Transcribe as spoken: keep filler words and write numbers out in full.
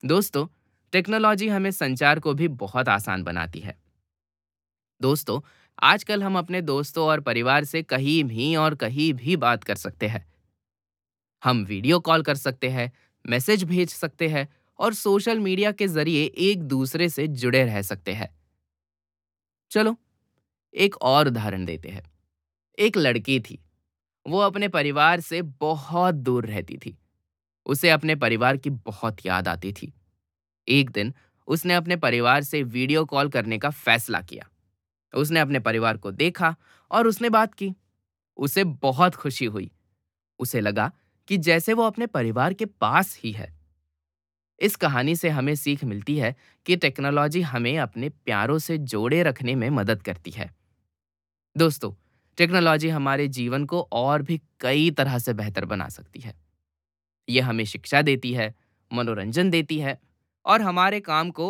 दोस्तों, टेक्नोलॉजी हमें संचार को भी बहुत आसान बनाती है। दोस्तों, आजकल हम अपने दोस्तों और परिवार से कहीं भी और कहीं भी बात कर सकते हैं। हम वीडियो कॉल कर सकते हैं, मैसेज भेज सकते हैं और सोशल मीडिया के जरिए एक दूसरे से जुड़े रह सकते हैं। चलो, एक और उदाहरण देते हैं। एक लड़की थी। वो अपने परिवार से बहुत दूर रहती थी। उसे अपने परिवार की बहुत याद आती थी। एक दिन उसने अपने परिवार से वीडियो कॉल करने का फैसला किया। उसने अपने परिवार को देखा और उसने बात की। उसे बहुत खुशी हुई। उसे लगा कि जैसे वो अपने परिवार के पास ही है। इस कहानी से हमें सीख मिलती है कि टेक्नोलॉजी हमें अपने प्यारों से जोड़े रखने में मदद करती है। दोस्तों, टेक्नोलॉजी हमारे जीवन को और भी कई तरह से बेहतर बना सकती है। ये हमें शिक्षा देती है, मनोरंजन देती है और हमारे काम को